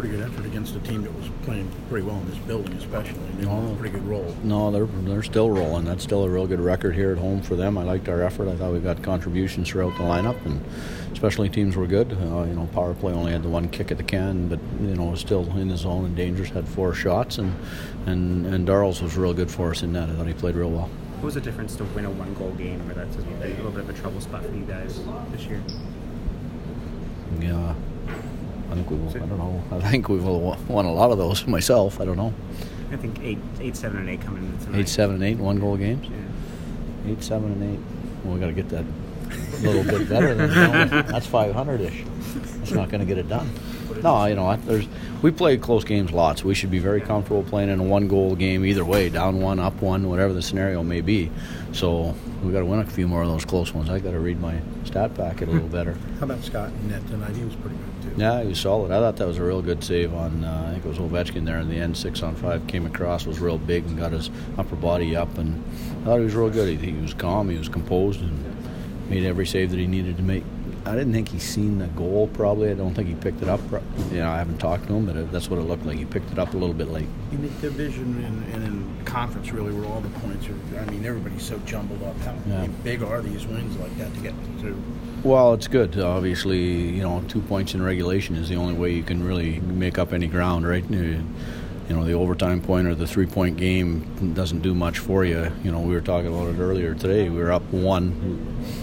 pretty good effort against a team that was playing pretty well in this building, especially. They were on a pretty good roll. No, they're still rolling. That's still a real good record here at home for them. I liked our effort. I thought we got contributions throughout the lineup, and especially teams were good. Power play only had the one kick at the can, but was still in the zone and dangerous. Had 4 shots, and Darrells was real good for us in that. I thought he played real well. What was the difference to win a 1-goal game, where that's a little bit of a trouble spot for you guys this year? Yeah, I think we will. I don't know. I think we will won a lot of those myself. I don't know. I think 8, 7, and 8 coming into tonight. 8, 7, and 8 1-goal games. Yeah. 8, 7, and 8. Well, we got to get that a little bit better than that. That's 500-ish. That's not going to get it done. No, we play close games lots. We should be very comfortable playing in a 1-goal game either way, down 1, up 1, whatever the scenario may be. So we got to win a few more of those close ones. I got to read my stat packet a little better. How about Scott in net tonight? He was pretty good too. Yeah, he was solid. I thought that was a real good save on. I think it was Ovechkin there in the end. 6-on-5 came across, was real big and got his upper body up, and I thought he was real good. He was calm, he was composed, and made every save that he needed to make. I didn't think he's seen the goal, probably. I don't think he picked it up. I haven't talked to him, but that's what it looked like. He picked it up a little bit late. In the division and in conference, really, where all the points are, everybody's so jumbled up. How big are these wins like that to get to? Well, it's good. Obviously, 2 points in regulation is the only way you can really make up any ground, right? The overtime point or the 3-point game doesn't do much for you. We were talking about it earlier today. We were up 1.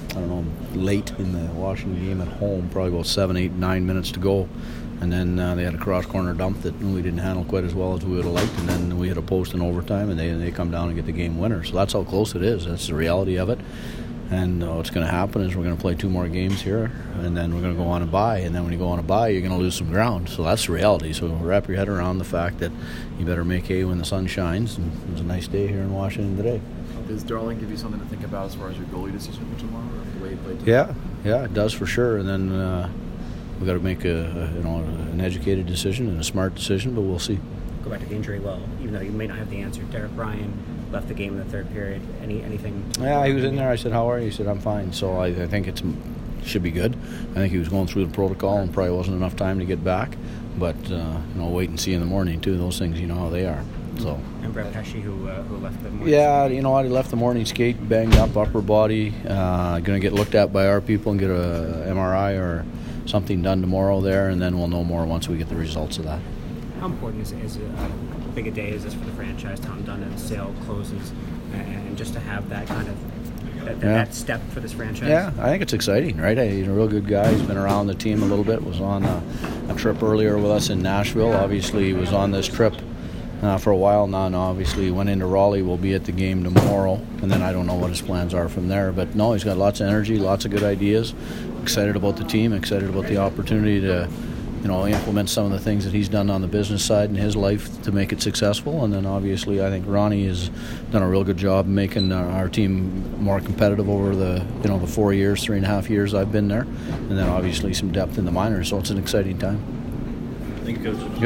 Late in the Washington game at home, probably about 7, 8, 9 minutes to go. And then they had a cross-corner dump that we didn't handle quite as well as we would have liked. And then we hit a post in overtime, and they come down and get the game winner. So that's how close it is. That's the reality of it. And what's going to happen is we're going to play 2 more games here, and then we're going to go on a bye. And then when you go on a bye, you're going to lose some ground. So that's the reality. So wrap your head around the fact that you better make hay when the sun shines. And it was a nice day here in Washington today. Does Darling give you something to think about as far as your goalie decision for tomorrow, or the way you played today? Yeah, it does for sure. And then we've got to make an educated decision and a smart decision, but we'll see. Go back to the injury. Well, even though you may not have the answer, Derek Ryan left the game in the 3rd period. Anything? Yeah, he was in there. I said, "How are you?" He said, "I'm fine." So I think it should be good. I think he was going through the protocol and probably wasn't enough time to get back. But wait and see in the morning too. Those things, you know how they are. So. And Brett Pesce, who left the morning. Yeah, he left the morning skate, banged up upper body. Going to get looked at by our people and get a MRI or something done tomorrow there, and then we'll know more once we get the results of that. How important is big a day is this for the franchise? Tom Dundon's sale closes, and just to have that kind of that step for this franchise. Yeah, I think it's exciting, right? He's a real good guy. He's been around the team a little bit. Was on a trip earlier with us in Nashville. Obviously, he was on this trip for a while now, and obviously went into Raleigh. We'll be at the game tomorrow, and then I don't know what his plans are from there. But no, he's got lots of energy, lots of good ideas. Excited about the team, excited about the opportunity to implement some of the things that he's done on the business side in his life to make it successful. And then obviously I think Ronnie has done a real good job making our team more competitive over the 4 years, 3.5 years I've been there. And then obviously some depth in the minors, so it's an exciting time. Thank you, Coach.